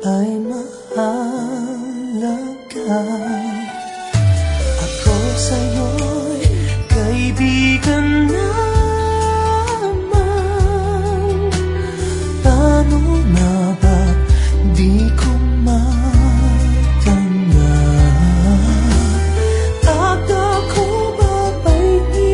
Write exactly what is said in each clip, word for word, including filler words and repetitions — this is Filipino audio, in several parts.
ay mahalaga. Ako sa'yo'y kaibigan naman. Paano na ba di ko matanda? At ako ba ba'y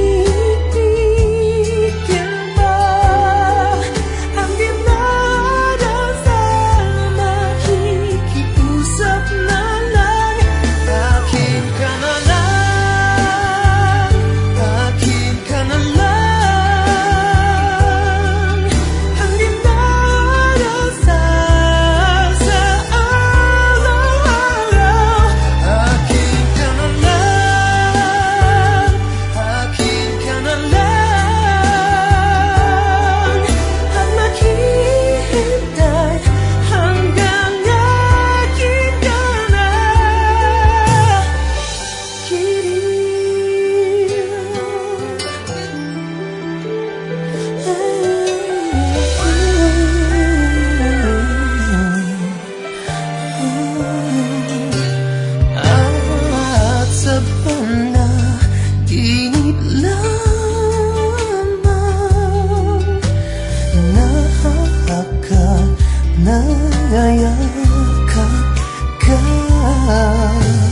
ibigin ba ang dinarasal? Makikiusap na lang, akin ka na lang, akin ka na lang. Ang dinarasal sa araw-araw, akin ka na lang, akin ka na lang. At maghihintay hanggang akin ka na, at sa panaginip lamang nakaka nayayakap ka.